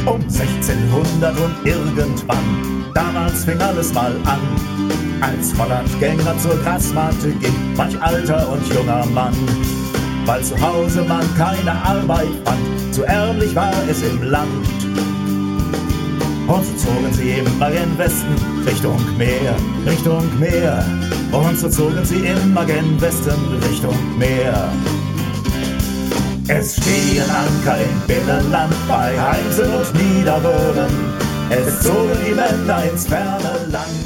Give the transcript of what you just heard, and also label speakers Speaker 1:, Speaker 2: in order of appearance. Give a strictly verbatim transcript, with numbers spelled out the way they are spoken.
Speaker 1: Um sechzehnhundert und irgendwann, damals fing alles mal an, als Hollandgänger zur Grasmatte ging, manch alter und junger Mann. Weil zu Hause man keine Arbeit fand, zu ärmlich war es im Land. Und so zogen sie immer gen Westen, Richtung Meer, Richtung Meer. Und so zogen sie immer gen Westen, Richtung Meer. Es stehen Anker im Binnenland bei Heimsen und Niederröhren. Es zogen die Männer ins ferne Land.